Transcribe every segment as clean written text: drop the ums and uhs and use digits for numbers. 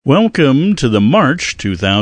Welcome to the March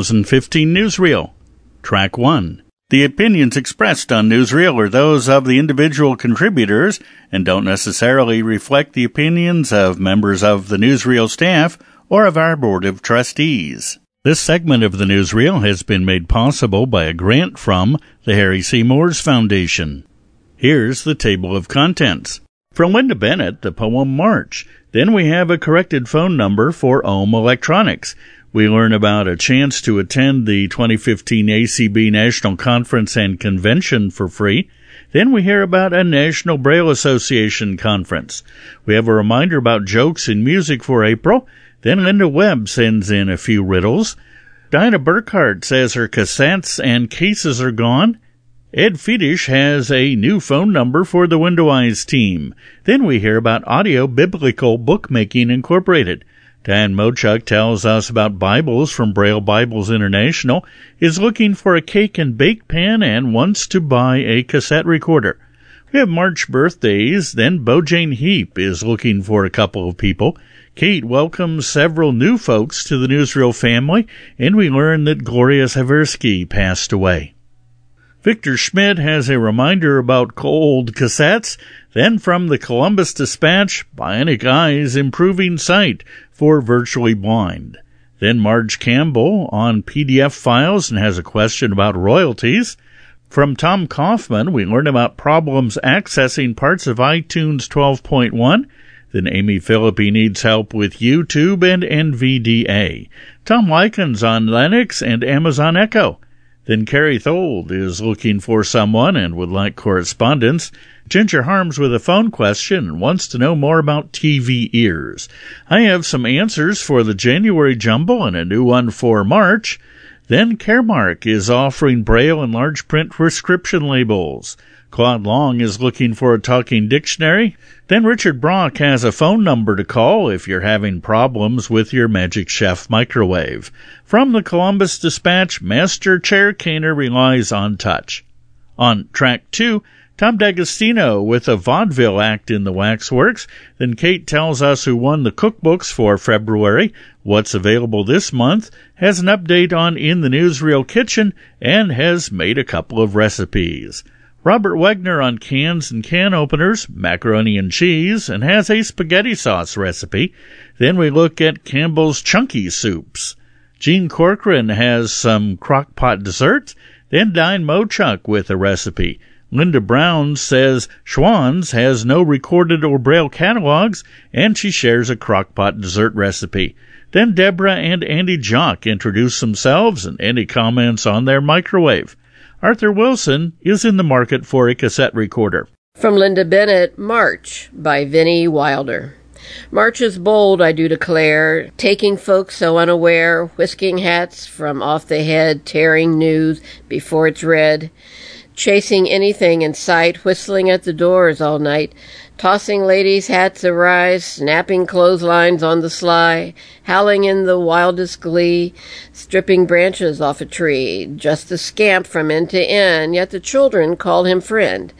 2015 Newsreel. Track 1. The opinions expressed on Newsreel are those of the individual contributors and don't necessarily reflect the opinions of members of the Newsreel staff or of our Board of Trustees. This segment of the Newsreel has been made possible by a grant from the Harry C. Moores Foundation. Here's the table of contents. From Linda Bennett, the poem March. Then we have a corrected phone number for Ohm Electronics. We learn about a chance to attend the 2015 ACB National Conference and Convention for free. Then we hear about a National Braille Association conference. We have a reminder about jokes in music for April. Then Linda Webb sends in a few riddles. Dinah Burkhart says her cassettes and cases are gone. Ed Fedish has a new phone number for the Window Eyes team. Then we hear about Audio Biblical Bookmaking Incorporated. Dan Mochuk tells us about Bibles from Braille Bibles International, is looking for a cake and bake pan, and wants to buy a cassette recorder. We have March birthdays, then Bojane Heap is looking for a couple of people. Kate welcomes several new folks to the Newsreel family, and we learn that Gloria Seversky passed away. Victor Schmidt has a reminder about cold cassettes. Then from the Columbus Dispatch, Bionic Eyes Improving Sight for Virtually Blind. Then Marge Campbell on PDF files and has a question about royalties. From Tom Kaufman, we learn about problems accessing parts of iTunes 12.1. Then Amy Philippi needs help with YouTube and NVDA. Tom Likens on Linux and Amazon Echo. Then Carrie Thold is looking for someone and would like correspondence. Ginger Harms with a phone question and wants to know more about TV ears. I have some answers for the January jumble and a new one for March. Then Caremark is offering Braille and large print prescription labels. Claude Long is looking for a talking dictionary. Then Richard Brock has a phone number to call if you're having problems with your Magic Chef microwave. From the Columbus Dispatch, Master Chair Caner relies on touch. On track 2, Tom D'Agostino with a vaudeville act in the Waxworks. Then Kate tells us who won the cookbooks for February, what's available this month, has an update on In the Newsreel Kitchen, and has made a couple of recipes. Robert Wegner on cans and can openers, macaroni and cheese, and has a spaghetti sauce recipe. Then we look at Campbell's Chunky Soups. Gene Corcoran has some crock-pot dessert. Then Dine Mochuk with a recipe. Linda Brown says Schwann's has no recorded or Braille catalogs, and she shares a crock-pot dessert recipe. Then Deborah and Andy Jock introduce themselves and any comments on their microwave. Arthur Wilson is in the market for a cassette recorder. From Linda Bennett, March, by Vinnie Wilder. March is bold, I do declare, taking folks so unaware, whisking hats from off the head, tearing news before it's read, chasing anything in sight, whistling at the doors all night, tossing ladies' hats awry, snapping clotheslines on the sly, howling in the wildest glee, stripping branches off a tree, just a scamp from end to end, yet the children call him friend.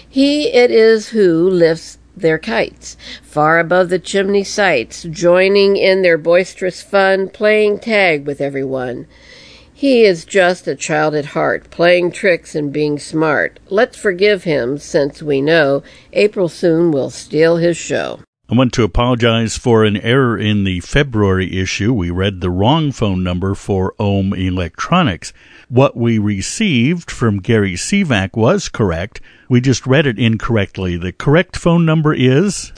He it is who lifts their kites, far above the chimney sights, joining in their boisterous fun, playing tag with everyone. He is just a child at heart, playing tricks and being smart. Let's forgive him, since we know April soon will steal his show. I want to apologize for an error in the February issue. We read the wrong phone number for Ohm Electronics. What we received from Gary Sivak was correct. We just read it incorrectly. The correct phone number is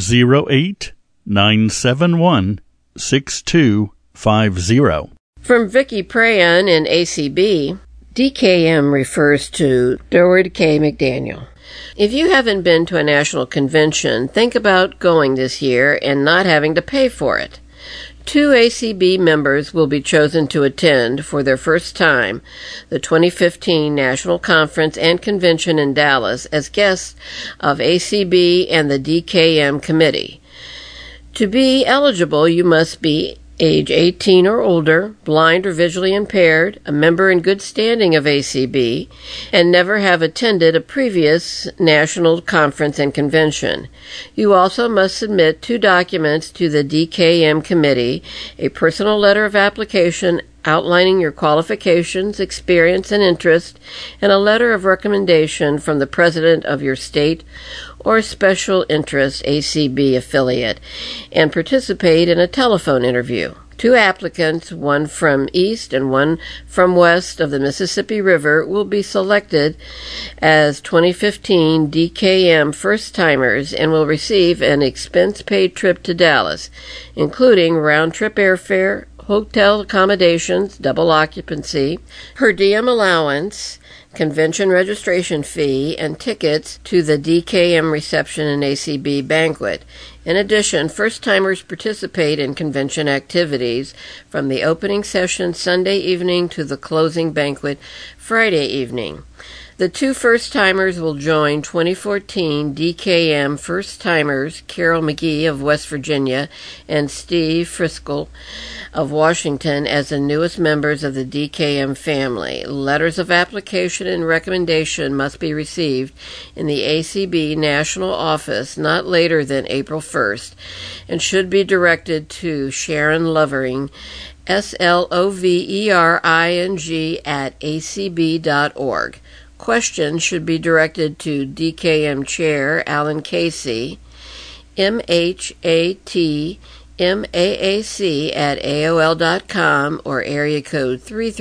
408-971-6250. From Vicky Prayan in ACB, DKM refers to Durward K. McDaniel. If you haven't been to a national convention, think about going this year and not having to pay for it. 2 ACB members will be chosen to attend for their first time the 2015 National Conference and Convention in Dallas as guests of ACB and the DKM committee. To be eligible, you must be age 18 or older, blind or visually impaired, a member in good standing of ACB, and never have attended a previous national conference and convention. You also must submit 2 documents to the DKM committee, a personal letter of application outlining your qualifications, experience, and interest, and a letter of recommendation from the president of your state or special interest ACB affiliate, and participate in a telephone interview. 2 applicants, one from east and one from west of the Mississippi River, will be selected as 2015 DKM first-timers and will receive an expense-paid trip to Dallas, including round-trip airfare, hotel accommodations, double occupancy, per diem allowance, convention registration fee, and tickets to the DKM reception and ACB banquet. In addition, first-timers participate in convention activities from the opening session Sunday evening to the closing banquet Friday evening. The 2 first-timers will join 2014 DKM first-timers Carol McGee of West Virginia and Steve Friskel of Washington as the newest members of the DKM family. Letters of application and recommendation must be received in the ACB National Office not later than April 1st and should be directed to Sharon Lovering, SLOVERING @acb.org. Questions should be directed to DKM Chair Alan Casey, MHATMAAC@AOL.com, or area code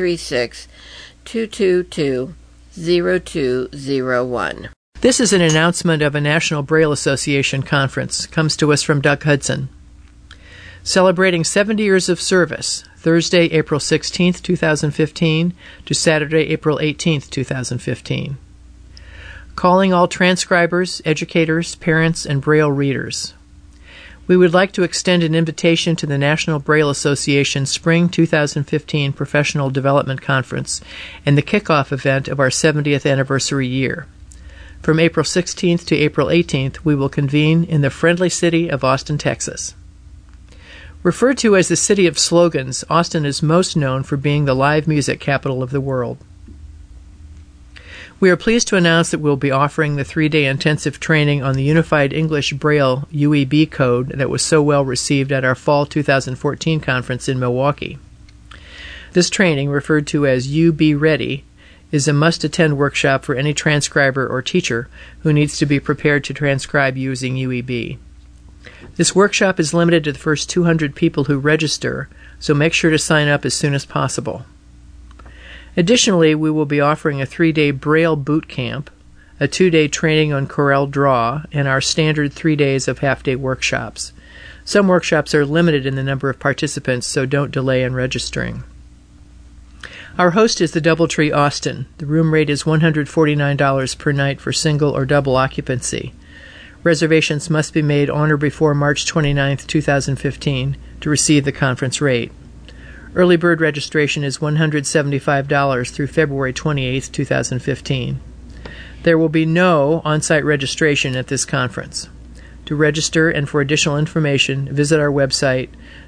336-222-0201. This is an announcement of a National Braille Association conference. Comes to us from Doug Hudson. Celebrating 70 years of service, Thursday, April 16, 2015, to Saturday, April 18, 2015. Calling all transcribers, educators, parents, and Braille readers. We would like to extend an invitation to the National Braille Association Spring 2015 Professional Development Conference and the kickoff event of our 70th anniversary year. From April 16th to April 18th, we will convene in the friendly city of Austin, Texas. Referred to as the City of Slogans, Austin is most known for being the live music capital of the world. We are pleased to announce that we'll be offering the 3-day intensive training on the Unified English Braille UEB code that was so well received at our Fall 2014 conference in Milwaukee. This training, referred to as UB Ready, is a must-attend workshop for any transcriber or teacher who needs to be prepared to transcribe using UEB. This workshop is limited to the first 200 people who register, so make sure to sign up as soon as possible. Additionally, we will be offering a 3-day Braille boot camp, a 2-day training on Corel Draw, and our standard 3 days of half-day workshops. Some workshops are limited in the number of participants, so don't delay in registering. Our host is the Doubletree Austin. The room rate is $149 per night for single or double occupancy. Reservations must be made on or before March 29, 2015, to receive the conference rate. Early bird registration is $175 through February 28, 2015. There will be no on-site registration at this conference. To register and for additional information, visit our website,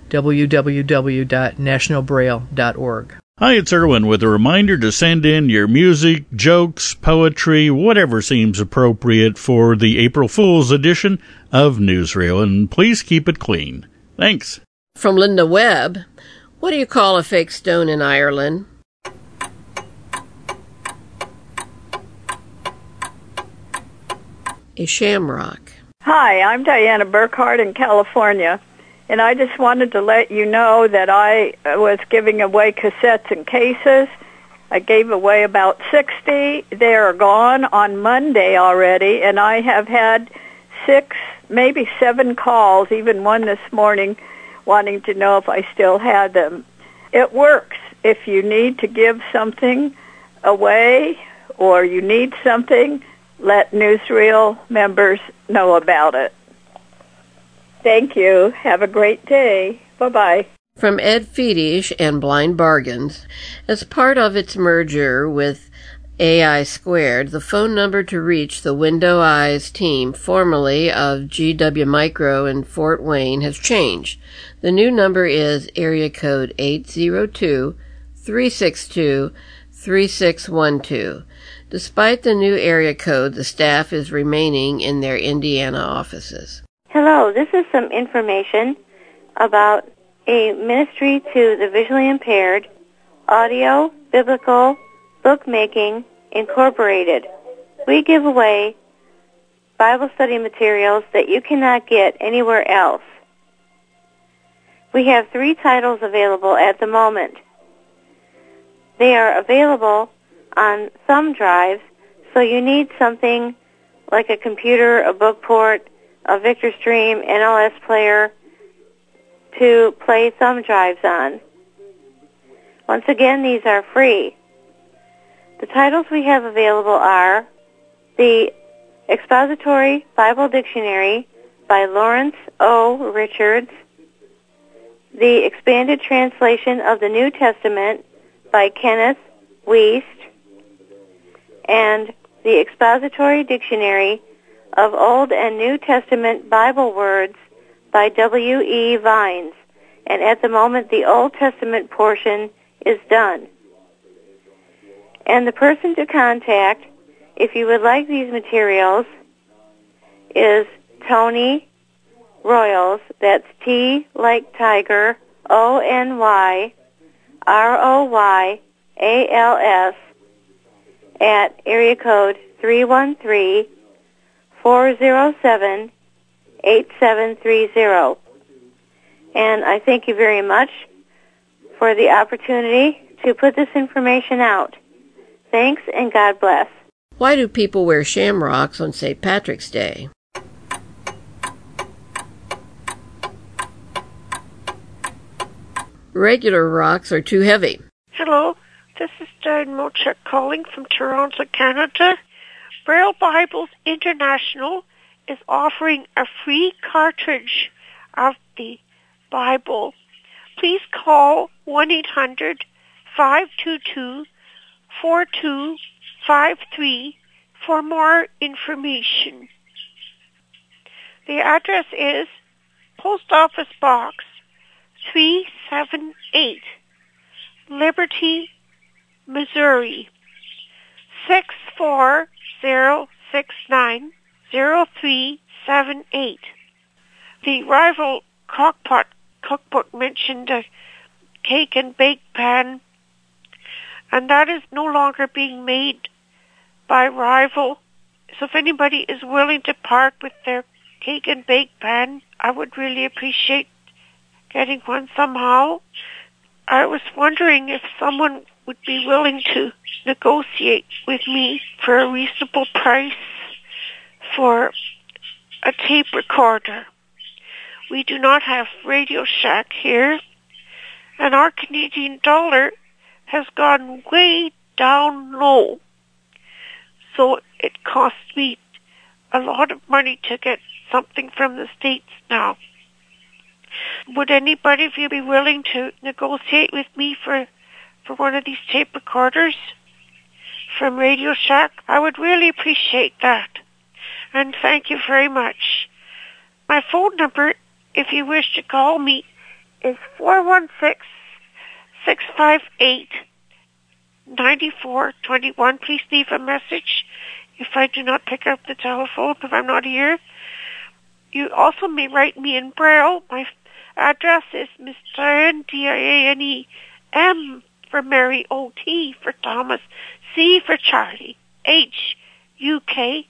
www.nationalbraille.org. Hi, it's Erwin with a reminder to send in your music, jokes, poetry, whatever seems appropriate for the April Fool's edition of Newsreel, and please keep it clean. Thanks. From Linda Webb, what do you call a fake stone in Ireland? A shamrock. Hi, I'm Diana Burkhart in California. And I just wanted to let you know that I was giving away cassettes and cases. I gave away about 60. They are gone on Monday already, and I have had 6, maybe 7 calls, even one this morning, wanting to know if I still had them. It works. If you need to give something away or you need something, let Newsreel members know about it. Thank you. Have a great day. Bye-bye. From Ed Fedish and Blind Bargains, as part of its merger with AI Squared, the phone number to reach the Window Eyes team, formerly of GW Micro in Fort Wayne, has changed. The new number is area code 802-362-3612. Despite the new area code, the staff is remaining in their Indiana offices. Hello, this is some information about a ministry to the visually impaired, Audio Biblical Bookmaking Incorporated. We give away Bible study materials that you cannot get anywhere else. We have 3 titles available at the moment. They are available on thumb drives, so you need something like a computer, a book port, a VictorStream, NLS player to play thumb drives on. Once again, these are free. The titles we have available are the Expository Bible Dictionary by Lawrence O. Richards, the Expanded Translation of the New Testament by Kenneth Wiest, and the Expository Dictionary of Old and New Testament Bible Words by W.E. Vines. And at the moment, the Old Testament portion is done. And the person to contact, if you would like these materials, is Tony Royals. That's T like Tiger, ONYROYALS, at area code 313-407-8730. And I thank you very much for the opportunity to put this information out. Thanks, and God bless. Why do people wear shamrocks on St. Patrick's Day? Regular rocks are too heavy. Hello, this is Diane Mochek calling from Toronto, Canada. Braille Bibles International is offering a free cartridge of the Bible. Please call 1-800-522-4253 for more information. The address is Post Office Box 378, Liberty, Missouri 64069-0378. The Rival Crockpot Cookbook mentioned a cake and bake pan, and that is no longer being made by Rival. So if anybody is willing to part with their cake and bake pan, I would really appreciate getting one somehow. I was wondering if someone would be willing to negotiate with me for a reasonable price for a tape recorder. We do not have Radio Shack here, and our Canadian dollar has gone way down low. So it costs me a lot of money to get something from the States now. Would anybody of you be willing to negotiate with me for one of these tape recorders from Radio Shack? I would really appreciate that. And thank you very much. My phone number, if you wish to call me, is 416-658-9421. Please leave a message if I do not pick up the telephone, if I'm not here. You also may write me in Braille. My address is Miss Diane, Diane, M for Mary, O-T for Thomas, C for Charlie, H, UK,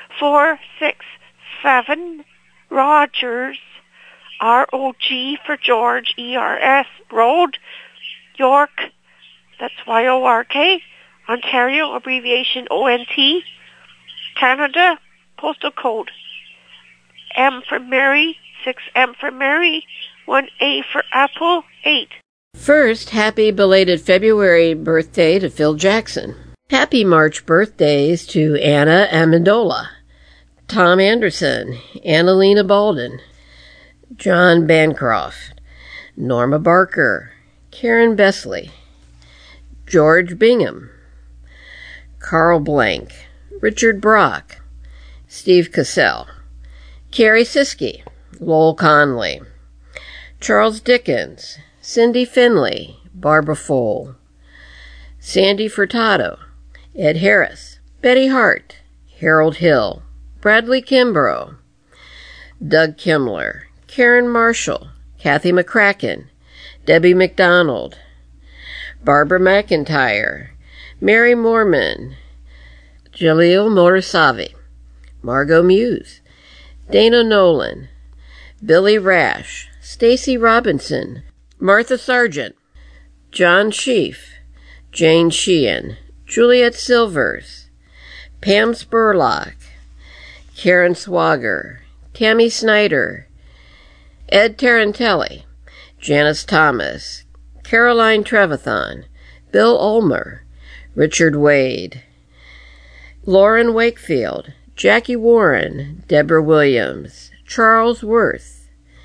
467 Rogers, R-O-G for George, E-R-S, Road, York, that's Y-O-R-K, Ontario, abbreviation O-N-T, Canada, postal code M for Mary, 6M for Mary, 1A for Apple, 8. First, happy belated February birthday to Phil Jackson. Happy March birthdays to Anna Amendola, Tom Anderson, Annalena Balden, John Bancroft, Norma Barker, Karen Besley, George Bingham, Carl Blank, Richard Brock, Steve Cassell, Carrie Siskey, Lowell Conley, Charles Dickens, Cindy Finley, Barbara Fole, Sandy Furtado, Ed Harris, Betty Hart, Harold Hill, Bradley Kimbrough, Doug Kimler, Karen Marshall, Kathy McCracken, Debbie McDonald, Barbara McIntyre, Mary Moorman, Jaleel Morasavi, Margot Muse, Dana Nolan, Billy Rash, Stacy Robinson, Martha Sargent, John Sheaf, Jane Sheehan, Juliet Silvers, Pam Spurlock, Karen Swager, Tammy Snyder, Ed Tarantelli, Janice Thomas, Caroline Trevathan, Bill Ulmer, Richard Wade, Lauren Wakefield, Jackie Warren, Deborah Williams, Charles Worth,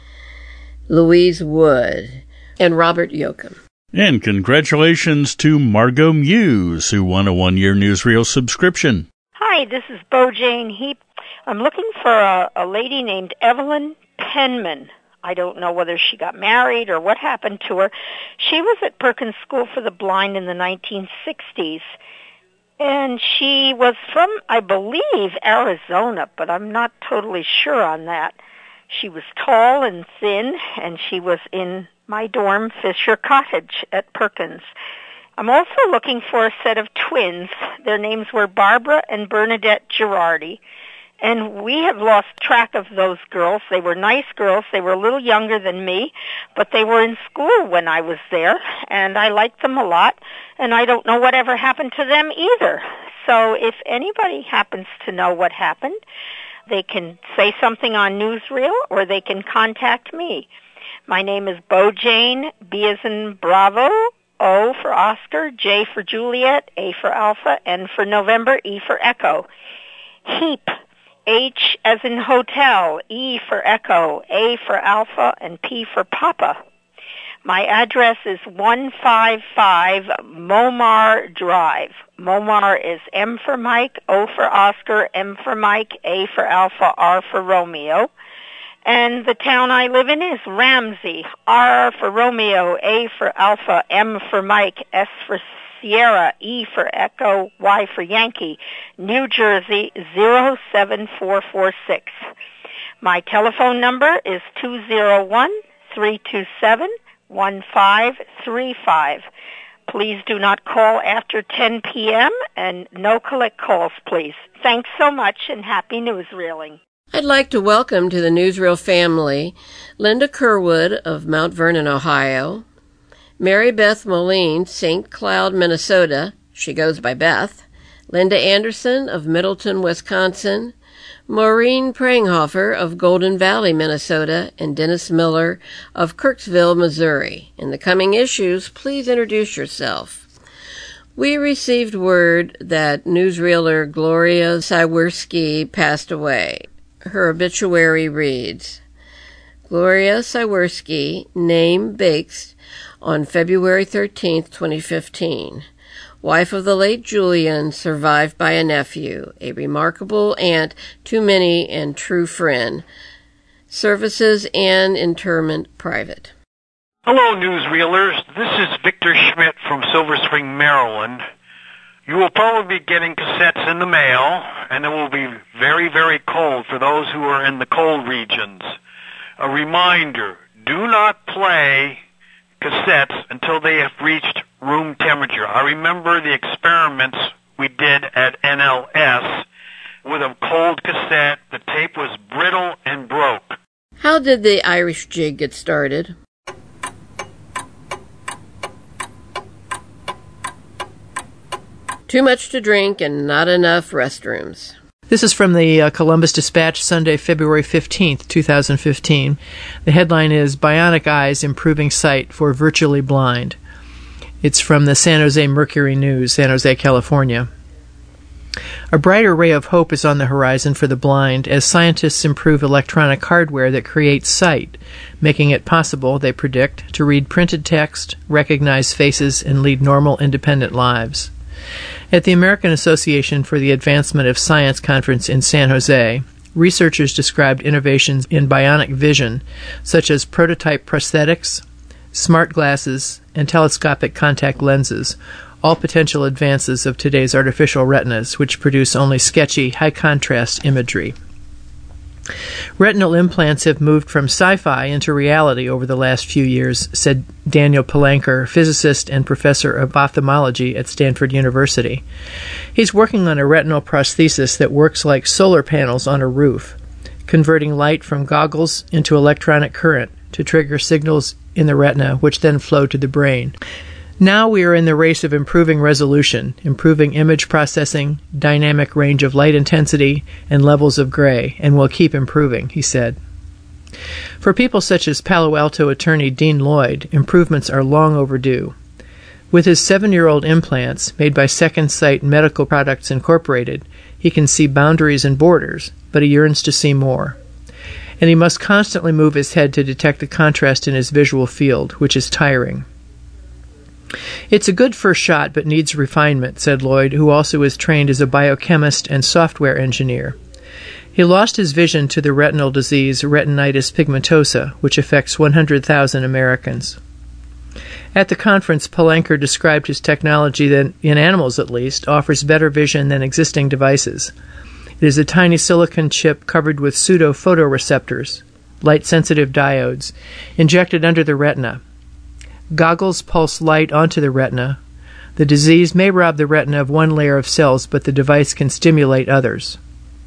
Louise Wood, and Robert Yoakum. And congratulations to Margot Muse, who won a 1-year Newsreel subscription. Hi, this is Bo Jane Heap. I'm looking for a lady named Evelyn Penman. I don't know whether she got married or what happened to her. She was at Perkins School for the Blind in the 1960s. And she was from, I believe, Arizona, but I'm not totally sure on that. She was tall and thin, and she was in my dorm, Fisher Cottage at Perkins. I'm also looking for a set of twins. Their names were Barbara and Bernadette Girardi. And we have lost track of those girls. They were nice girls. They were a little younger than me, but they were in school when I was there, and I liked them a lot, and I don't know whatever happened to them either. So if anybody happens to know what happened, they can say something on Newsreel, or they can contact me. My name is Bo Jane, B as in Bravo, O for Oscar, J for Juliet, A for Alpha, N for November, E for Echo. Heap, H as in hotel, E for echo, A for alpha, and P for papa. My address is 155 Momar Drive. Momar is M for Mike, O for Oscar, M for Mike, A for Alpha, R for Romeo. And the town I live in is Ramsey, R for Romeo, A for Alpha, M for Mike, S for Sierra, E for Echo, Y for Yankee, New Jersey 07446. My telephone number is 201-327-1535. Please do not call after 10 p.m. and no collect calls, please. Thanks so much and happy newsreeling. I'd like to welcome to the Newsreel family Linda Kerwood of Mount Vernon, Ohio, Mary Beth Moline, St. Cloud, Minnesota, she goes by Beth, Linda Anderson of Middleton, Wisconsin, Maureen Pranghofer of Golden Valley, Minnesota, and Dennis Miller of Kirksville, Missouri. In the coming issues, please introduce yourself. We received word that newsreeler Gloria Siewerski passed away. Her obituary reads, Gloria Siewerski, name Bakes, on February 13, 2015. Wife of the late Julian, survived by a nephew, a remarkable aunt to many and true friend. Services and interment private. Hello, newsreelers. This is Victor Schmidt from Silver Spring, Maryland. You will probably be getting cassettes in the mail, and it will be very, very cold for those who are in the cold regions. A reminder, do not play cassettes until they have reached room temperature. I remember the experiments we did at NLS with a cold cassette. The tape was brittle and broke. How did the Irish jig get started? Too much to drink and not enough restrooms. This is from the Columbus Dispatch, Sunday, February 15th, 2015. The headline is Bionic Eyes Improving Sight for Virtually Blind. It's from the San Jose Mercury News, San Jose, California. A brighter ray of hope is on the horizon for the blind as scientists improve electronic hardware that creates sight, making it possible, they predict, to read printed text, recognize faces, and lead normal, independent lives. At the American Association for the Advancement of Science conference in San Jose, researchers described innovations in bionic vision, such as prototype prosthetics, smart glasses, and telescopic contact lenses, all potential advances of today's artificial retinas, which produce only sketchy, high-contrast imagery. Retinal implants have moved from sci-fi into reality over the last few years, said Daniel Palanker, physicist and professor of ophthalmology at Stanford University. He's working on a retinal prosthesis that works like solar panels on a roof, converting light from goggles into electronic current to trigger signals in the retina, which then flow to the brain. Now we are in the race of improving resolution, improving image processing, dynamic range of light intensity, and levels of gray, and will keep improving, he said. For people such as Palo Alto attorney Dean Lloyd, improvements are long overdue. With his 7-year-old implants, made by Second Sight Medical Products Incorporated, he can see boundaries and borders, but he yearns to see more. And he must constantly move his head to detect the contrast in his visual field, which is tiring. It's a good first shot, but needs refinement, said Lloyd, who also is trained as a biochemist and software engineer. He lost his vision to the retinal disease retinitis pigmentosa, which affects 100,000 Americans. At the conference, Palanker described his technology that, in animals at least, offers better vision than existing devices. It is a tiny silicon chip covered with pseudo-photoreceptors, light-sensitive diodes, injected under the retina. Goggles pulse light onto the retina. The disease may rob the retina of one layer of cells, but the device can stimulate others.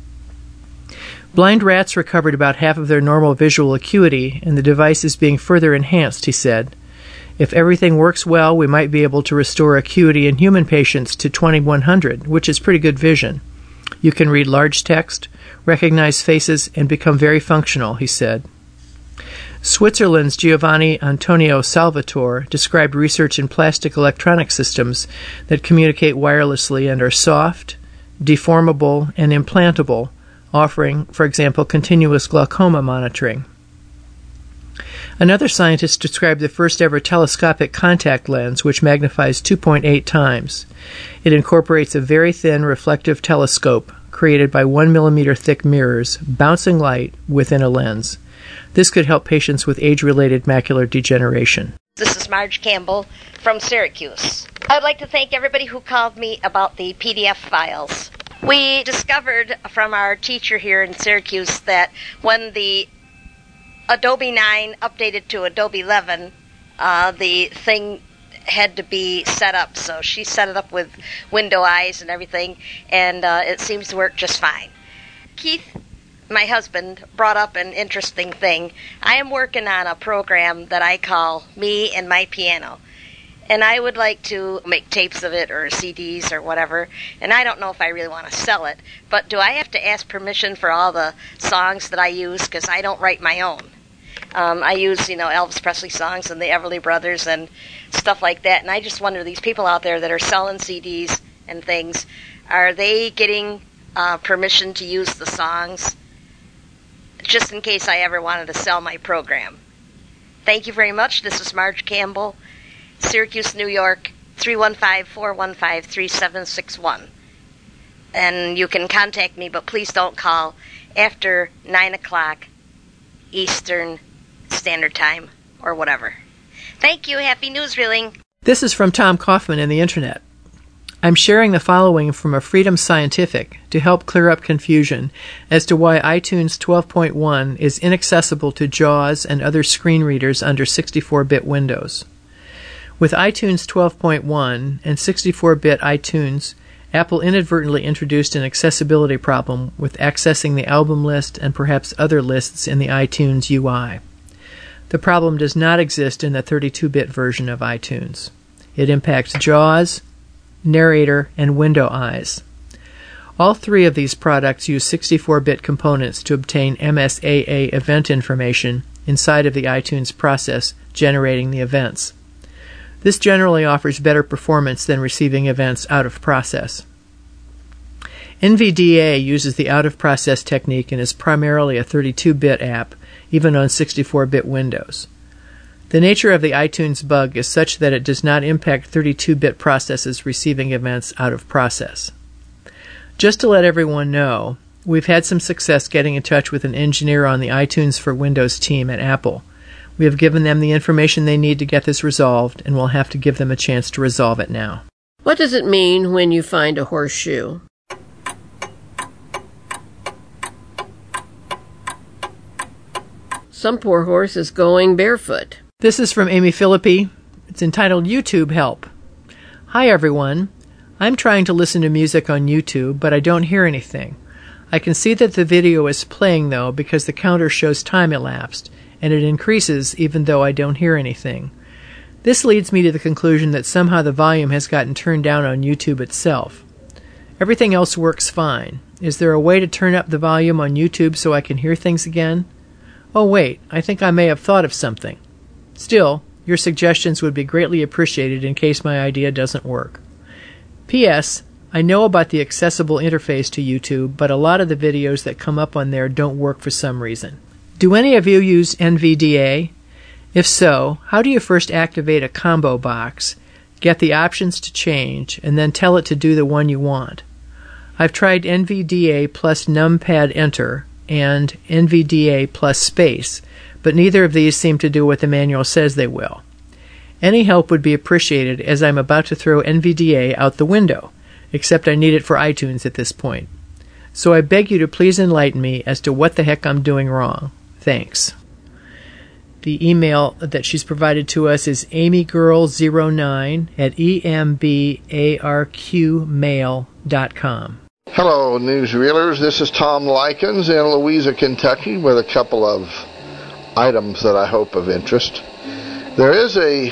Blind rats recovered about half of their normal visual acuity, and the device is being further enhanced, he said. If everything works well, we might be able to restore acuity in human patients to 2100, which is pretty good vision. You can read large text, recognize faces, and become very functional, he said. Switzerland's Giovanni Antonio Salvatore described research in plastic electronic systems that communicate wirelessly and are soft, deformable, and implantable, offering, for example, continuous glaucoma monitoring. Another scientist described the first-ever telescopic contact lens, which magnifies 2.8 times. It incorporates a very thin reflective telescope created by 1 millimeter thick mirrors, bouncing light within a lens. This could help patients with age-related macular degeneration. This is Marge Campbell from Syracuse. I'd like to thank everybody who called me about the PDF files. We discovered from our teacher here in Syracuse that when the Adobe 9 updated to Adobe 11, the thing had to be set up. So she set it up with window eyes and everything, and it seems to work just fine. Keith, my husband, brought up an interesting thing. I am working on a program that I call Me and My Piano. And I would like to make tapes of it or CDs or whatever. And I don't know if I really want to sell it. But do I have to ask permission for all the songs that I use? Because I don't write my own. I use, Elvis Presley songs and the Everly Brothers and stuff like that. And I just wonder, these people out there that are selling CDs and things, are they getting permission to use the songs? Just in case I ever wanted to sell my program. Thank you very much. This is Marge Campbell, Syracuse, New York, 315-415-3761. And you can contact me, but please don't call after 9 o'clock Eastern Standard Time or whatever. Thank you. Happy newsreeling. This is from Tom Kaufman in the Internet. I'm sharing the following from a Freedom Scientific to help clear up confusion as to why iTunes 12.1 is inaccessible to JAWS and other screen readers under 64-bit Windows. With iTunes 12.1 and 64-bit iTunes, Apple inadvertently introduced an accessibility problem with accessing the album list and perhaps other lists in the iTunes UI. The problem does not exist in the 32-bit version of iTunes. It impacts JAWS, Narrator, and Window Eyes. All three of these products use 64-bit components to obtain MSAA event information inside of the iTunes process generating the events. This generally offers better performance than receiving events out of process. NVDA uses the out-of-process technique and is primarily a 32-bit app, even on 64-bit Windows. The nature of the iTunes bug is such that it does not impact 32-bit processes receiving events out of process. Just to let everyone know, we've had some success getting in touch with an engineer on the iTunes for Windows team at Apple. We have given them the information they need to get this resolved, and we'll have to give them a chance to resolve it now. What does it mean when you find a horseshoe? Some poor horse is going barefoot. This is from Amy Philippi. It's entitled YouTube Help. Hi everyone. I'm trying to listen to music on YouTube, but I don't hear anything. I can see that the video is playing though because the counter shows time elapsed, and it increases even though I don't hear anything. This leads me to the conclusion that somehow the volume has gotten turned down on YouTube itself. Everything else works fine. Is there a way to turn up the volume on YouTube so I can hear things again? Oh wait, I think I may have thought of something. Still, your suggestions would be greatly appreciated in case my idea doesn't work. P.S. I know about the accessible interface to YouTube, but a lot of the videos that come up on there don't work for some reason. Do any of you use NVDA? If so, how do you first activate a combo box, get the options to change, and then tell it to do the one you want? I've tried NVDA plus numpad enter and NVDA plus space, but neither of these seem to do what the manual says they will. Any help would be appreciated, as I'm about to throw NVDA out the window, except I need it for iTunes at this point. So I beg you to please enlighten me as to what the heck I'm doing wrong. Thanks. The email that she's provided to us is amygirl09 at embarqmail.com. Hello, newsreelers. This is Tom Likens in Louisa, Kentucky, with a couple of items that I hope of interest. There is a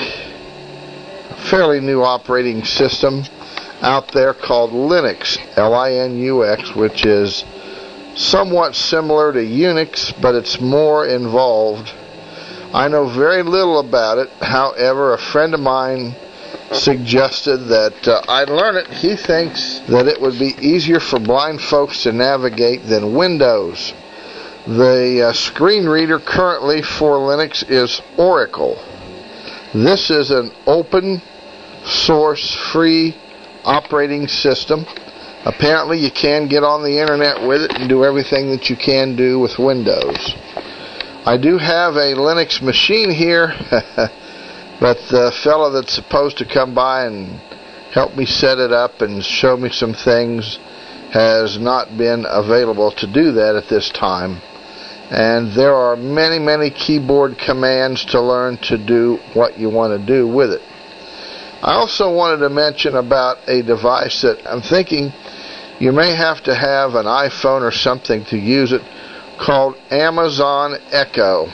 fairly new operating system out there called Linux, Linux, which is somewhat similar to Unix, but it's more involved. I know very little about it. However, a friend of mine suggested that I learn it. He thinks that it would be easier for blind folks to navigate than Windows. The screen reader currently for Linux is Oracle. This is an open source free operating system. Apparently you can get on the internet with it and do everything that you can do with Windows. I do have a Linux machine here, but the fellow that's supposed to come by and help me set it up and show me some things has not been available to do that at this time. And there are many, many keyboard commands to learn to do what you want to do with it. I also wanted to mention about a device that I'm thinking you may have to have an iPhone or something to use it, called Amazon Echo.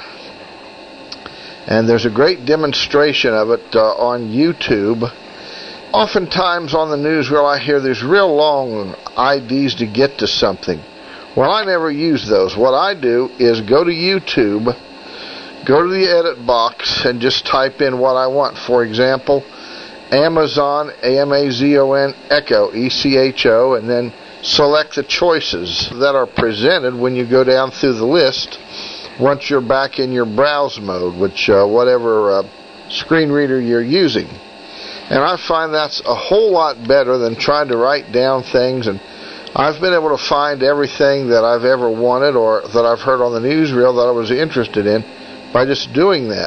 And there's a great demonstration of it on YouTube. Oftentimes on the newsreel I hear there's real long IDs to get to something. Well, I never use those. What I do is go to YouTube, go to the edit box, and just type in what I want. For example, Amazon, Amazon Echo, ECHO, and then select the choices that are presented when you go down through the list once you're back in your browse mode, which whatever screen reader you're using. And I find that's a whole lot better than trying to write down things, and I've been able to find everything that I've ever wanted or that I've heard on the newsreel that I was interested in by just doing that.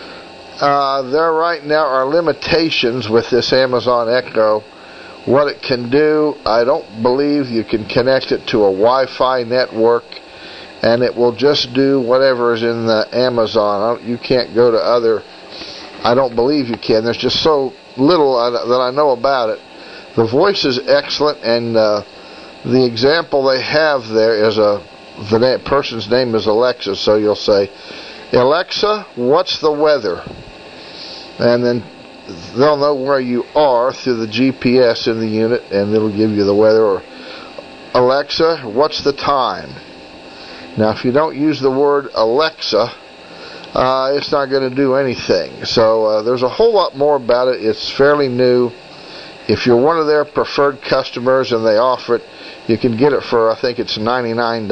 There right now are limitations with this Amazon Echo. What it can do, I don't believe you can connect it to a Wi-Fi network, and it will just do whatever is in the Amazon. You can't go to other, I don't believe you can. There's just so little that I know about it. The voice is excellent, and the example they have there is the person's name is Alexa, so you'll say, Alexa, what's the weather? And then they'll know where you are through the GPS in the unit, and it'll give you the weather. Or, Alexa, what's the time? Now, if you don't use the word Alexa, it's not going to do anything. So there's a whole lot more about it. It's fairly new. If you're one of their preferred customers and they offer it, you can get it for, I think it's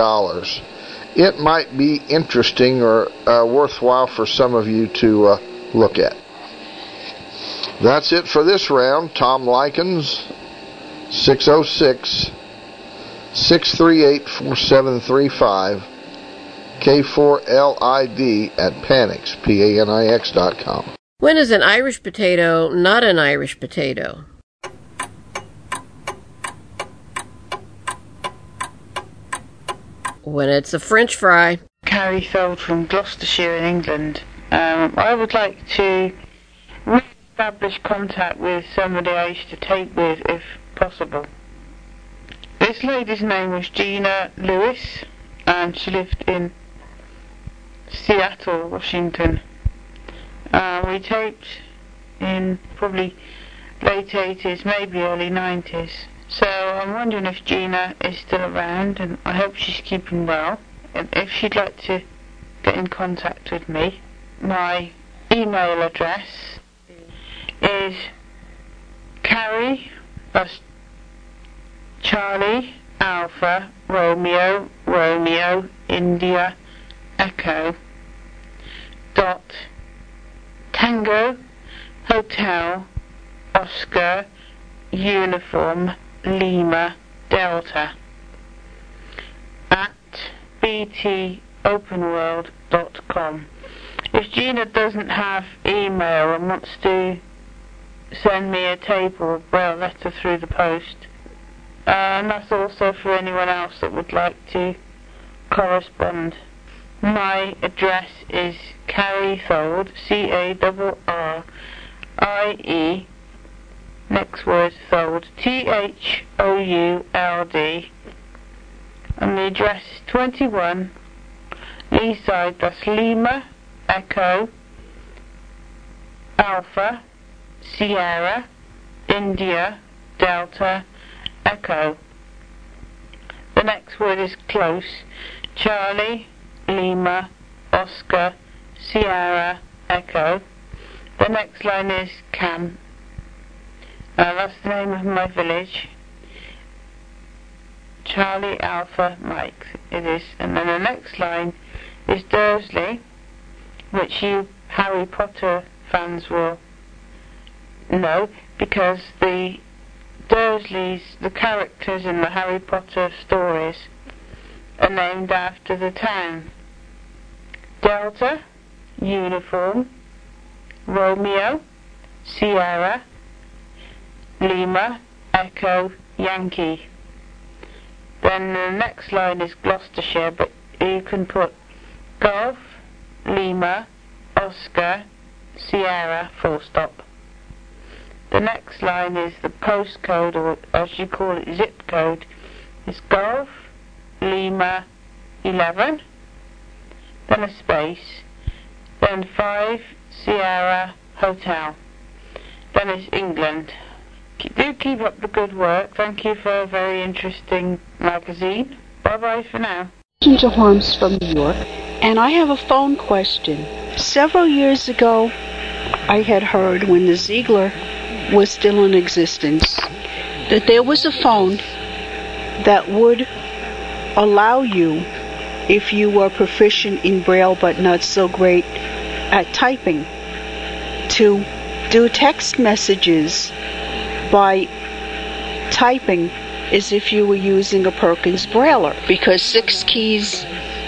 $99. It might be interesting or worthwhile for some of you to look at. That's it for this round. Tom Likens, 606-638-4735, K4LID at Panix, PANIX.com. When is an Irish potato not an Irish potato? When it's a French fry. Carrie Fold from Gloucestershire in England. I would like to re-establish contact with somebody I used to tape with, if possible. This lady's name was Gina Lewis, and she lived in Seattle, Washington. We taped in probably late 80s, maybe early 90s. So I'm wondering if Gina is still around, and I hope she's keeping well. And if she'd like to get in contact with me, my email address is Carrie, that's Charlie, Alpha, Romeo, Romeo, India, Echo, dot, Tango, Hotel, Oscar, Uniform, Lima, Delta, at btopenworld.com. If Gina doesn't have email and wants to send me a tape or a braille letter through the post, and that's also for anyone else that would like to correspond. My address is Carrie Fold, C-A-R-R-I-E, next word Fold, T-H-O-U-L-D, and the address is 21 Leaside, that's Lima, Echo, Alpha, Sierra, India, Delta, Echo. The next word is close, Charlie, Lima, Oscar, Sierra, Echo. The next line is Cam. That's the name of my village. Charlie, Alpha, Mike, it is. And then the next line is Dursley, which you Harry Potter fans will know, because the Dursleys, the characters in the Harry Potter stories, are named after the town. Delta, Uniform, Romeo, Sierra, Lima, Echo, Yankee. Then the next line is Gloucestershire, but you can put Golf, Lima, Oscar, Sierra, full stop. The next line is the postcode, or as you call it, zip code, is Golf, Lima, 11, then a space, then 5, Sierra, Hotel. Then it's England. Do keep up the good work. Thank you for a very interesting magazine. Bye-bye for now. Ginger Holmes from New York, and I have a phone question. Several years ago, I had heard when the Ziegler was still in existence that there was a phone that would allow you, if you were proficient in Braille but not so great at typing, to do text messages by typing as if you were using a Perkins Brailler, because 6 keys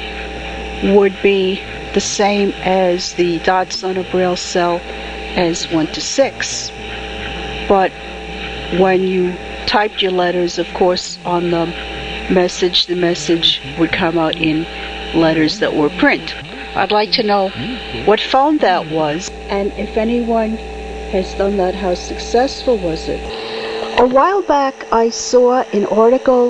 would be the same as the dots on a Braille cell as 1 to 6. But when you typed your letters, of course, on the message would come out in letters that were print. I'd like to know what phone that was, and if anyone has done that, how successful was it? A while back, I saw an article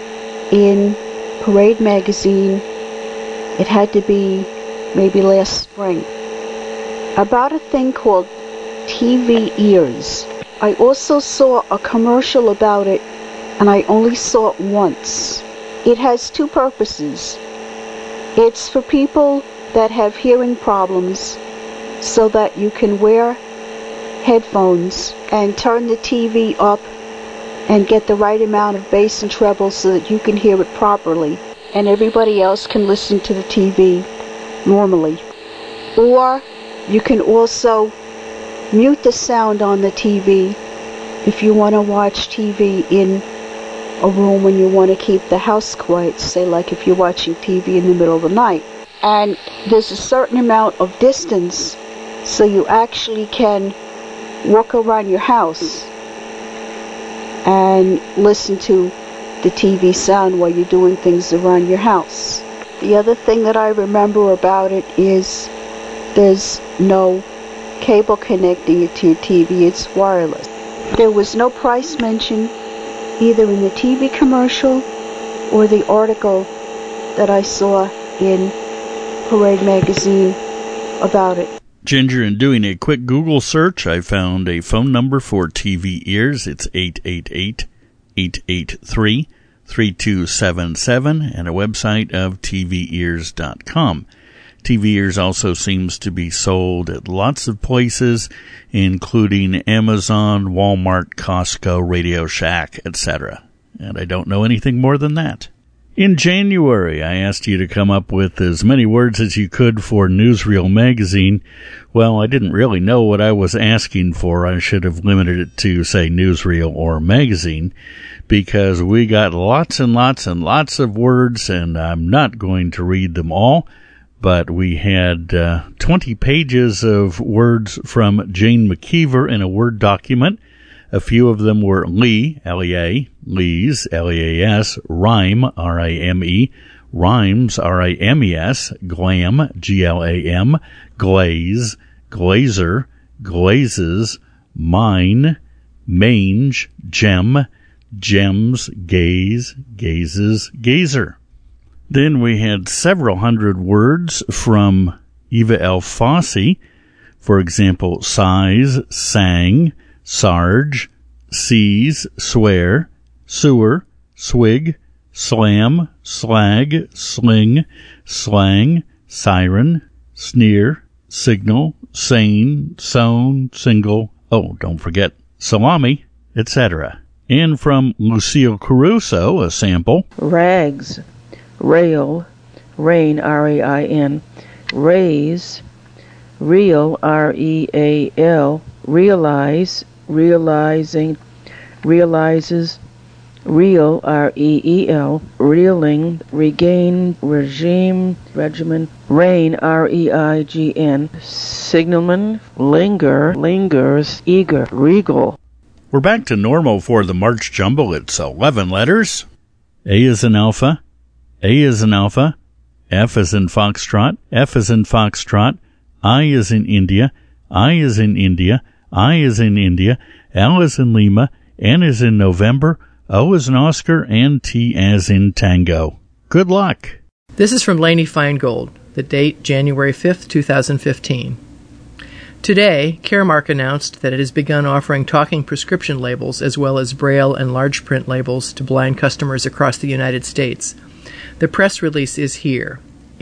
in Parade magazine, it had to be maybe last spring, about a thing called TV ears. I also saw a commercial about it, and I only saw it once. It has 2 purposes. It's for people that have hearing problems, so that you can wear headphones and turn the TV up and get the right amount of bass and treble so that you can hear it properly, and everybody else can listen to the TV normally. Or You can also mute the sound on the TV if you want to watch TV in a room when you want to keep the house quiet, say like if you're watching TV in the middle of the night. And there's a certain amount of distance, so you actually can walk around your house and listen to the TV sound while you're doing things around your house. The other thing that I remember about it is there's no cable connecting it to your TV, it's wireless. There was no price mentioned either in the TV commercial or the article that I saw in Parade magazine about it. Ginger, in doing a quick Google search, I found a phone number for TV Ears. It's 888-883-3277 and a website of TVEars.com. TV Ears also seems to be sold at lots of places, including Amazon, Walmart, Costco, Radio Shack, etc. And I don't know anything more than that. In January, I asked you to come up with as many words as you could for Newsreel magazine. Well, I didn't really know what I was asking for. I should have limited it to, say, Newsreel or magazine, because we got lots and lots and lots of words, and I'm not going to read them all. But we had 20 pages of words from Jane McKeever in a Word document. A few of them were Lee, L-E-A, Lees, L-E-A-S, Rhyme, R-I-M-E, Rhymes, R-I-M-E-S, Glam, G-L-A-M, Glaze, Glazer, Glazes, Mine, Mange, Gem, Gems, Gaze, Gazes, Gazer. Then we had several hundred words from Eva L. Fosse. For example, size, sang, sarge, seize, swear, sewer, swig, slam, slag, sling, slang, siren, sneer, signal, sane, sewn, single, don't forget salami, etc. And from Lucille Caruso, a sample. Rags, rail, rain, R-A-I-N, raise, real, R-E-A-L, realize, realizing, realizes, real, R-E-E-L, reeling, regain, regime, regimen, reign, R-E-I-G-N, signalman, linger, lingers, eager, regal. We're back to normal for the March Jumble. It's 11 letters. A is in alpha, A is in alpha, F is in foxtrot, F is in foxtrot, I is in India, I is in India, I is in India, L is in Lima, N is in November, O is in Oscar, and T as in Tango. Good luck. This is from Lainey Feingold, the date January 5th, 2015. Today, Caremark announced that it has begun offering talking prescription labels as well as braille and large print labels to blind customers across the United States. The press release is here,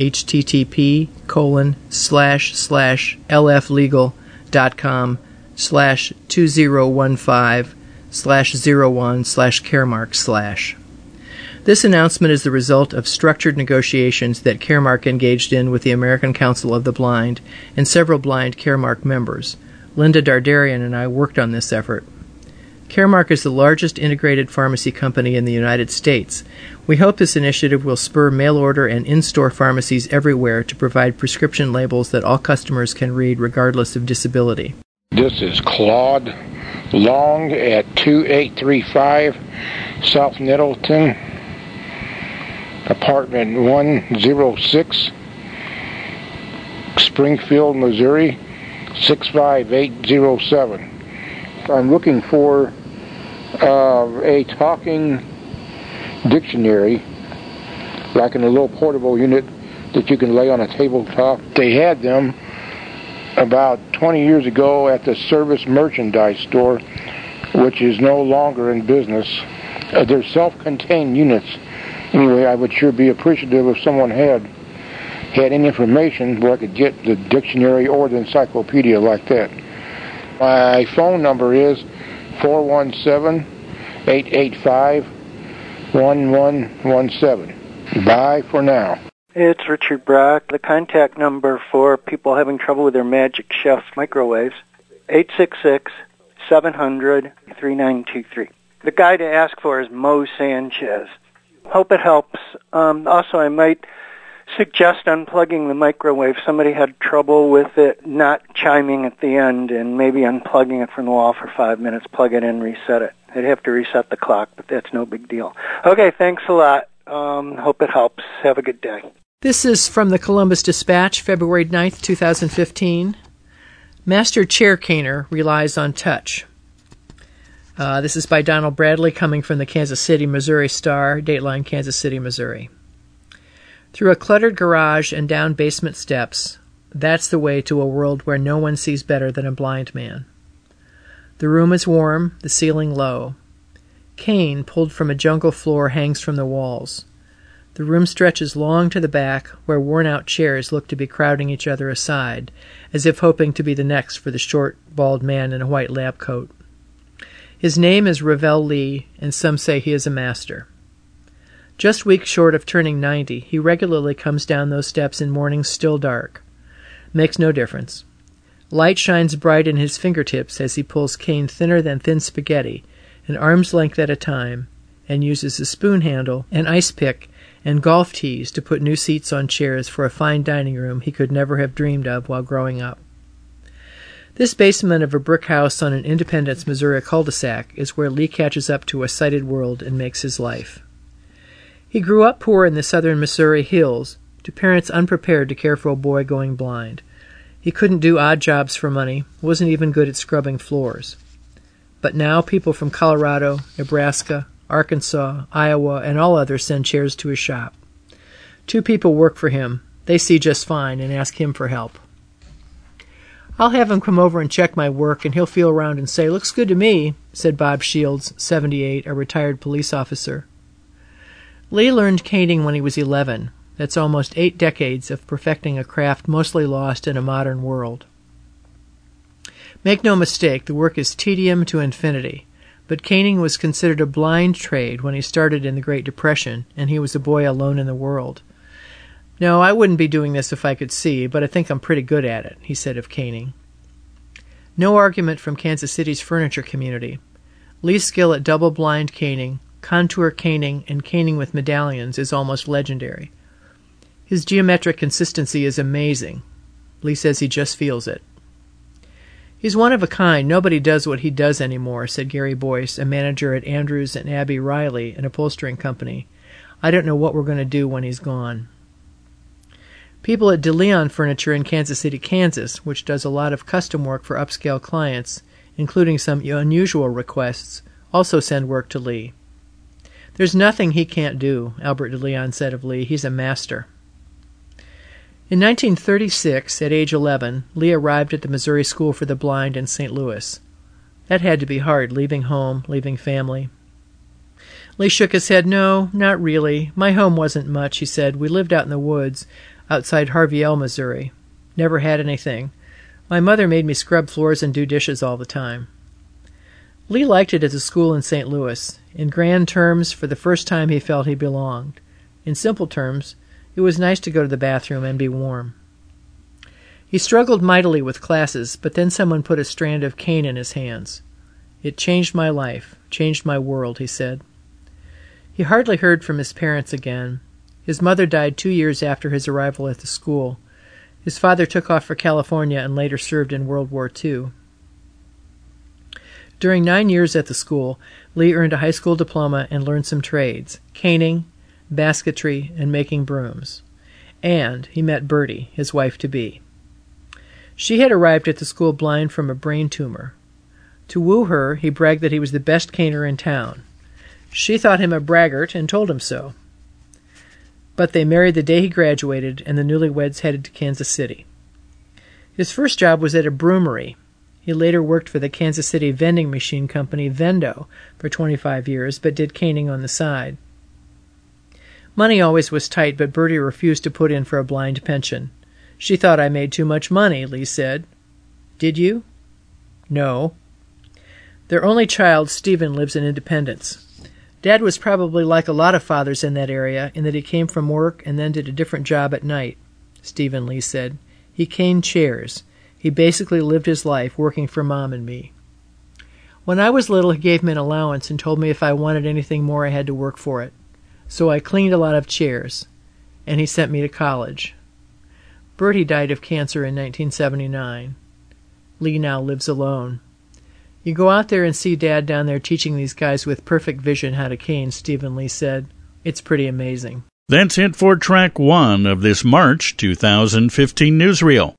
http://lflegal.com/2015/01/Caremark/. This announcement is the result of structured negotiations that Caremark engaged in with the American Council of the Blind and several blind Caremark members. Linda Dardarian and I worked on this effort. Caremark is the largest integrated pharmacy company in the United States. We hope this initiative will spur mail-order and in-store pharmacies everywhere to provide prescription labels that all customers can read regardless of disability. This is Claude Long at 2835 South Nettleton, apartment 106, Springfield, Missouri, 65807. I'm looking for a talking dictionary, like in a little portable unit that you can lay on a tabletop. They had them about 20 years ago at the Service Merchandise store, which is no longer in business. They're self-contained units. Anyway, I would sure be appreciative if someone had any information where I could get the dictionary or the encyclopedia like that. My phone number is 417-885-1117. Bye for now. It's Richard Brock. The contact number for people having trouble with their Magic Chef microwaves, 866-700-3923. The guy to ask for is Mo Sanchez. Hope it helps. Also, I might suggest unplugging the microwave. Somebody had trouble with it not chiming at the end, and maybe unplugging it from the wall for 5 minutes, plug it in, reset it. They'd have to reset the clock, but that's no big deal. Okay, thanks a lot. Hope it helps. Have a good day. This is from the Columbus Dispatch, February 9th, 2015. Master chair caner relies on touch. This is by Donald Bradley, coming from the Kansas City, Missouri Star, Dateline, Kansas City, Missouri. Through a cluttered garage and down basement steps, that's the way to a world where no one sees better than a blind man. The room is warm, the ceiling low. Cane pulled from a jungle floor hangs from the walls. The room stretches long to the back, where worn-out chairs look to be crowding each other aside, as if hoping to be the next for the short, bald man in a white lab coat. His name is Ravel Lee, and some say he is a master. Just weeks short of turning 90, he regularly comes down those steps in mornings still dark. Makes no difference. Light shines bright in his fingertips as he pulls cane thinner than thin spaghetti, an arm's length at a time, and uses a spoon handle, an ice pick, and golf tees to put new seats on chairs for a fine dining room he could never have dreamed of while growing up. This basement of a brick house on an Independence, Missouri cul-de-sac is where Lee catches up to a sighted world and makes his life. He grew up poor in the southern Missouri hills, to parents unprepared to care for a boy going blind. He couldn't do odd jobs for money, wasn't even good at scrubbing floors. But now people from Colorado, Nebraska, Arkansas, Iowa, and all others send chairs to his shop. 2 people work for him. They see just fine and ask him for help. I'll have him come over and check my work, and he'll feel around and say, "Looks good to me," said Bob Shields, 78, a retired police officer. Lee learned caning when he was 11. That's almost 8 decades of perfecting a craft mostly lost in a modern world. Make no mistake, the work is tedium to infinity. But caning was considered a blind trade when he started in the Great Depression, and he was a boy alone in the world. "No, I wouldn't be doing this if I could see, but I think I'm pretty good at it," he said of caning. No argument from Kansas City's furniture community. Lee's skill at double-blind caning, contour caning, and caning with medallions is almost legendary. His geometric consistency is amazing. Lee says he just feels it. "He's one of a kind. Nobody does what he does anymore," said Gary Boyce, a manager at Andrews and Abbey Riley, an upholstering company. "I don't know what we're going to do when he's gone." People at DeLeon Furniture in Kansas City, Kansas, which does a lot of custom work for upscale clients, including some unusual requests, also send work to Lee. "There's nothing he can't do," Albert DeLeon said of Lee. "He's a master." In 1936, at age 11, Lee arrived at the Missouri School for the Blind in St. Louis. That had to be hard, leaving home, leaving family. Lee shook his head. "No, not really. My home wasn't much," he said. "We lived out in the woods, outside Harveyell, Missouri. Never had anything. My mother made me scrub floors and do dishes all the time." Lee liked it as a school in St. Louis. In grand terms, for the first time he felt he belonged. In simple terms, it was nice to go to the bathroom and be warm. He struggled mightily with classes, but then someone put a strand of cane in his hands. "It changed my life, changed my world," he said. He hardly heard from his parents again. His mother died 2 years after his arrival at the school. His father took off for California and later served in World War II. During 9 years at the school, Lee earned a high school diploma and learned some trades: caning, basketry, and making brooms. And he met Bertie, his wife-to-be. She had arrived at the school blind from a brain tumor. To woo her, he bragged that he was the best caner in town. She thought him a braggart and told him so. But they married the day he graduated, and the newlyweds headed to Kansas City. His first job was at a broomery. He later worked for the Kansas City vending machine company Vendo for 25 years, but did caning on the side. Money always was tight, but Bertie refused to put in for a blind pension. "She thought I made too much money," Lee said. "Did you?" "No." Their only child, Stephen, lives in Independence. Dad was probably like a lot of fathers in that area in that he came from work and then did a different job at night, Stephen Lee said. He caned chairs. He basically lived his life working for Mom and me. When I was little, he gave me an allowance and told me if I wanted anything more, I had to work for it. So I cleaned a lot of chairs, and he sent me to college. Bertie died of cancer in 1979. Lee now lives alone. You go out there and see Dad down there teaching these guys with perfect vision how to cane, Stephen Lee said. It's pretty amazing. That's it for Track 1 of this March 2015 newsreel.